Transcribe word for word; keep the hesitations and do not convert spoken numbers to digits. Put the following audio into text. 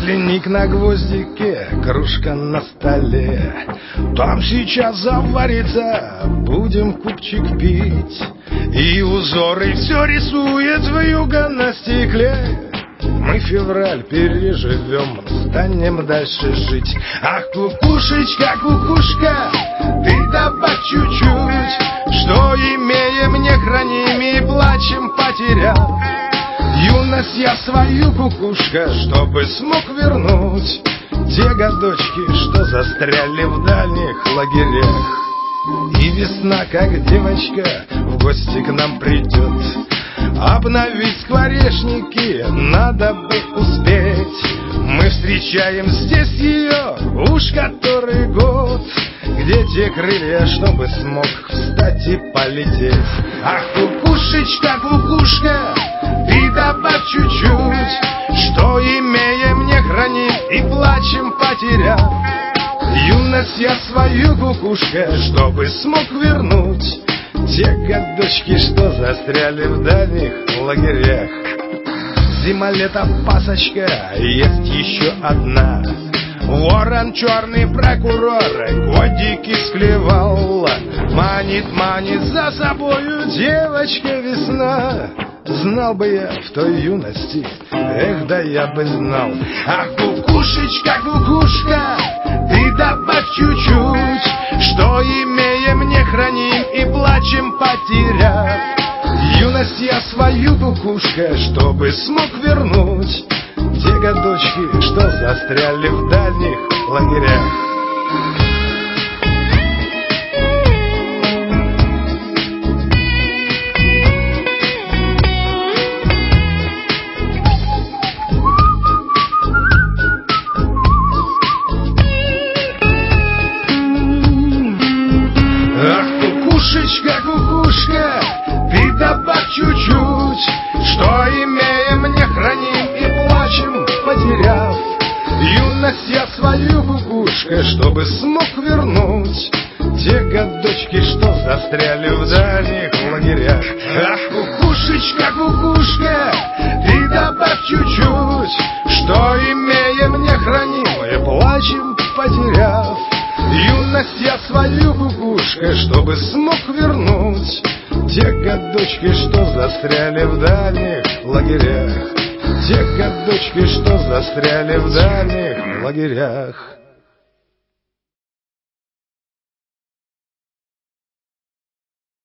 Масленник на гвоздике, кружка на столе. Там сейчас заварится, будем купчик пить. И узоры все рисует вьюга на стекле. Мы февраль переживем, станем дальше жить. Ах, кукушечка, кукушка, ты добавь чуть-чуть, что имеем, не храним и плачем, потеряв. Юность я свою, кукушка, чтобы смог вернуть те годочки, что застряли в дальних лагерях. И весна, как девочка, в гости к нам придет. Обновить скворечники надо бы успеть. Мы встречаем здесь ее уж который год. Где те крылья, чтобы смог встать и полететь? Ах, кукушечка, кукушка, ты добавь чуть-чуть, что имеем, не храним и плачем, потеряв. Юность я свою, кукушка, чтобы смог вернуть те годочки, что застряли в дальних лагерях. Зима-лето, пасочка, есть еще одна. Ворон черный прокурор годики склевал. Манит, манит за собою девочка весна. Знал бы я в той юности, эх, да я бы знал. Ах, кукушечка, кукушка, ты добавь чуть-чуть, что имеем, не храним и плачем, потеряв. Юность я свою, кукушка, чтобы смог вернуть те годочки, что застряли в дальних лагерях. Кукушечка, кукушка, ты добавь чуть-чуть, что имеем, не храним и плачем, потеряв. Юность я свою, кукушка, чтобы смог вернуть те годочки, что застряли в дальних лагерях. Ах, кукушечка, кукушка, ты добавь чуть-чуть, что имеем, не храним и плачем, потеряв. Юность я свою, кукушка, чтобы смог вернуть те годочки, что застряли в дальних лагерях. Те годочки, что застряли в дальних лагерях.